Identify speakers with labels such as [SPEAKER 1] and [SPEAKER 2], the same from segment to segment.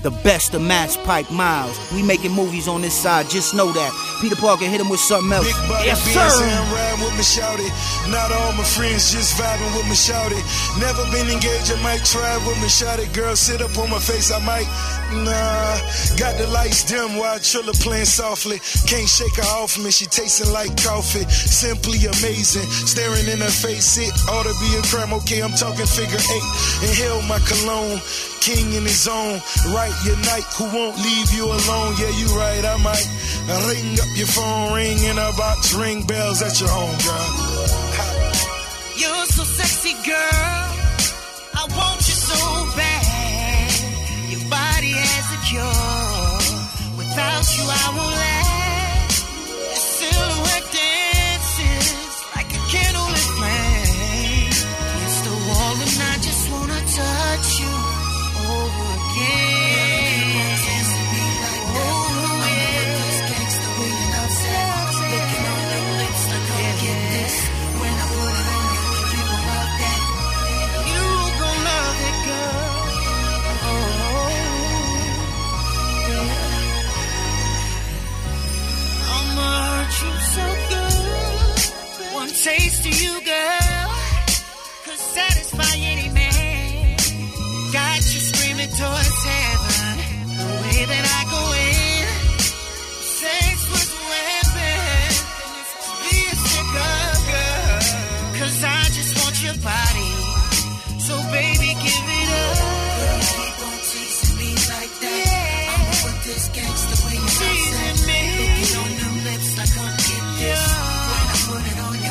[SPEAKER 1] The best of Max Pike Miles. We making movies on this side, just know that. Peter Parker hit him with something else.
[SPEAKER 2] Big body,
[SPEAKER 1] yes, sir.
[SPEAKER 2] I'm riding with me, shouty. Not all my friends just vibing with me, shouty. Never been engaged, I might try with me, shouty. Girl, sit up on my face, I might. Nah, got the lights dim while Trilla playing softly. Can't shake her off me, she tasting like coffee. Simply amazing, staring in her face, it ought to be a crime. Okay, I'm talking figure 8. Inhale my cologne, king in his own. Right, your night, who won't leave you alone? Yeah, you right, I might ring up your phone, ring in a box, ring bells at your home, girl.
[SPEAKER 3] You're so sexy, girl. I want you so bad. Your body has a cure. Without you, I won't last. Your silhouette dances like a candle in flame against the wall, and I just wanna touch you over again. Taste to you, girl, could satisfy any man. Got you screaming towards heaven. The way that I go in, sex was a weapon. Be a sicker girl, cause I just want your body. So baby, give it up. Girl, keep on teasing me like that. Yeah. I'ma put this gangsta way you teasing me. Looking on them lips like I'm get this. Yeah. When I put it on you.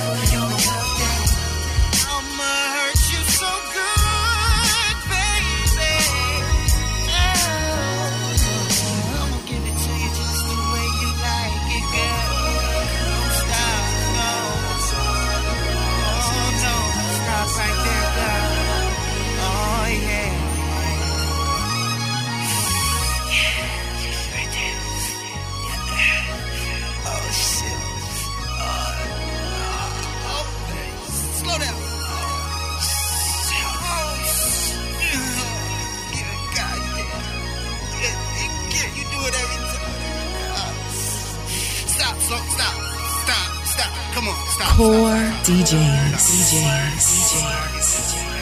[SPEAKER 3] I'ma hurt you so good, baby. Oh, I'ma give it to you just the way you like it, girl. Don't stop, no. Oh, no. Stop right there, girl. Oh, yeah. Yeah, right there. Yeah. Oh, shit. Slow down. You do it every time. Stop. Come on, stop.
[SPEAKER 4] Core DJs.